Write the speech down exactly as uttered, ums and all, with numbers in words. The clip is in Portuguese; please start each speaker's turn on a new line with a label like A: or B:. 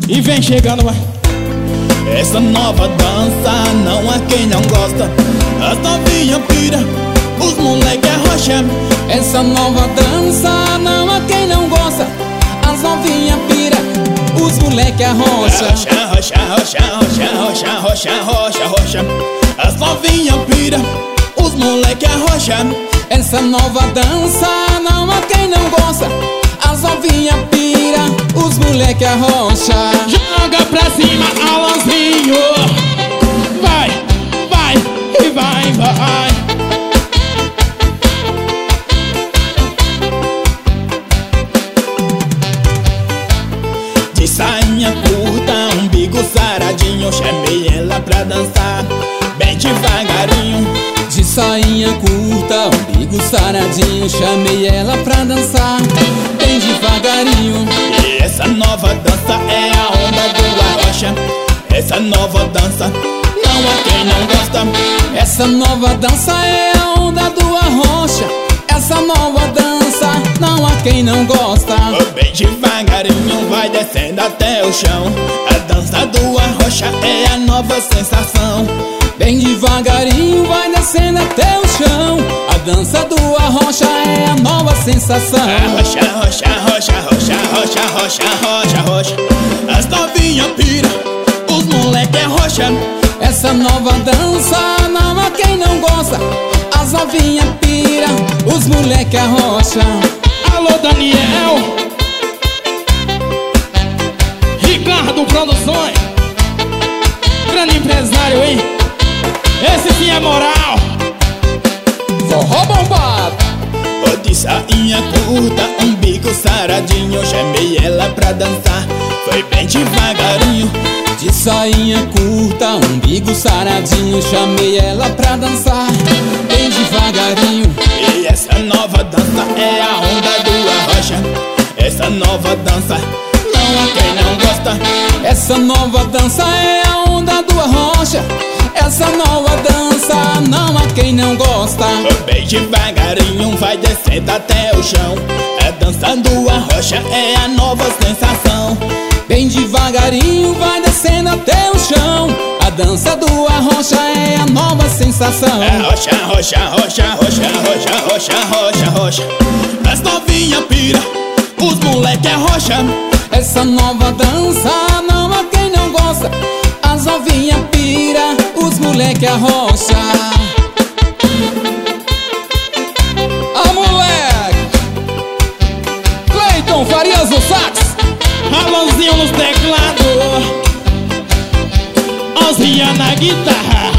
A: E vem chegando, vai. Essa nova dança não há quem não gosta. As novinhas pira, os moleque arrocha.
B: Essa nova dança não há quem não gosta. As novinhas pira, os moleque arrocha.
A: Rocha, rocha, rocha, rocha, rocha, rocha, rocha, rocha. As novinhas pira, os moleque arrocha.
B: Essa nova dança não há quem não gosta. As novinhas pira, os moleque arrocha.
A: Joga pra cima, Alanzinho. Vai, vai e vai, vai. De sainha curta, umbigo saradinho, chamei ela pra dançar bem devagarinho.
B: De sainha curta, umbigo saradinho, chamei ela pra dançar bem devagarinho.
A: E essa nova dança é a onda do arrocha. Essa nova dança não há quem não gosta.
B: Essa nova dança é a onda do arrocha. Essa nova dança não há quem não gosta.
A: Bem devagarinho vai descendo até o chão. A dança do arrocha é a nova sensação.
B: Bem devagarinho vai descendo até o chão. A dança do arrocha é a nova sensação.
A: Arrocha, arrocha, arrocha, arrocha, arrocha, arrocha, arrocha, arrocha. As novinhas pira, os moleque arrocha.
B: Essa nova dança não há quem não gosta. As novinhas pira, os moleque arrocha.
A: Alô Daniel, Ricardo Produções, grande empresário, hein? Esse sim é moral.
B: Forró bombado.
A: Oh, de sainha curta, umbigo saradinho, chamei ela pra dançar, foi bem devagarinho.
B: De sainha curta, umbigo saradinho, chamei ela pra dançar bem devagarinho.
A: E essa nova dança é a onda do arrocha. Essa nova dança não há quem não gosta.
B: Essa nova dança é a onda do arrocha. Essa nova dança não há quem não gosta.
A: Bem devagarinho vai descendo até o chão. A dança do arrocha é a nova sensação.
B: Bem devagarinho vai descendo até o chão. A dança do arrocha é a nova sensação.
A: Arrocha, arrocha, arrocha, arrocha, arrocha, arrocha, arrocha, arrocha. As novinhas pira, os moleque arrocha.
B: Essa nova dança não há quem não gosta. As novinhas pira, os moleque arrocha. Ah, moleque! Cleiton Farias no sax,
A: Alanzinho nos teclados, Ozinha na guitarra.